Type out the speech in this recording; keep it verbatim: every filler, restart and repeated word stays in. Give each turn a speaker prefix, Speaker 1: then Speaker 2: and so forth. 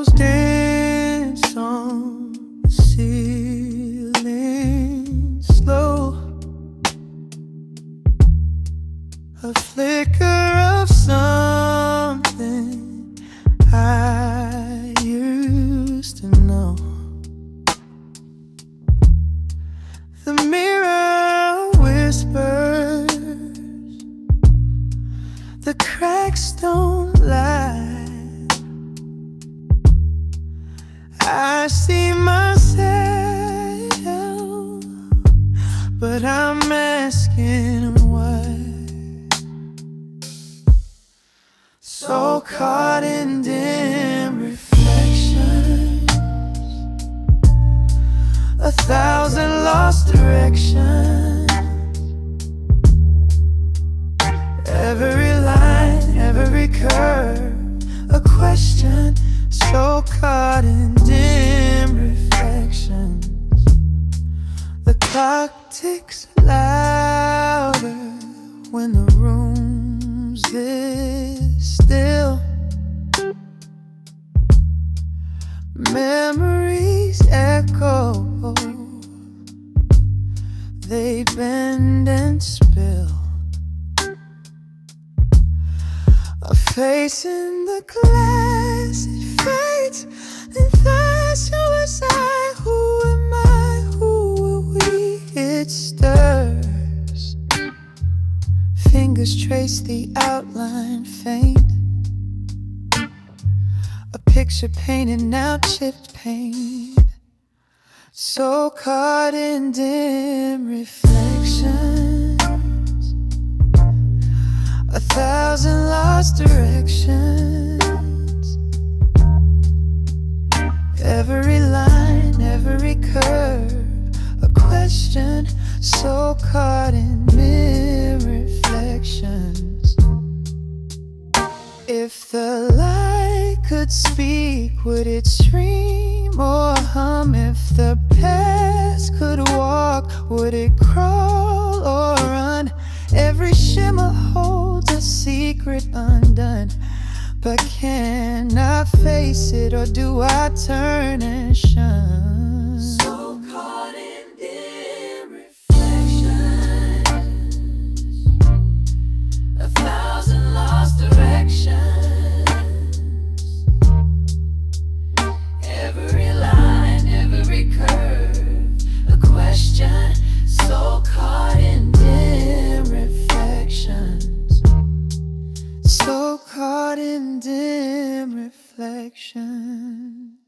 Speaker 1: Shadows dance on the ceiling, slow. A flicker of something I used to know. The mirror whispers, the cracks don't lie. I see myself, but I'm asking why. So caught in dim reflections, a thousand lost directions. Every line, every curve, a question. So caught in dim reflections. The clock ticks louder when the room's this still. Memories echo, they bend and spill. A face in the glass, it fades, and that's who was I, who am I, who are we? It stirs. Fingers trace the outline faint. A picture painted, now chipped paint. So caught in dim reflections, a thousand lost directions. Every line, every curve, a question. So caught in mirror reflections. If the light could speak, would it scream or hum? If the past could walk, would it crawl or run? Every shimmer holds a secret undone, but can I face it, or do I turn and shun? So caught in dim reflections, a thousand lost directions. Every line, every curve, a question. So caught in dim reflections, so caught in dim reflections.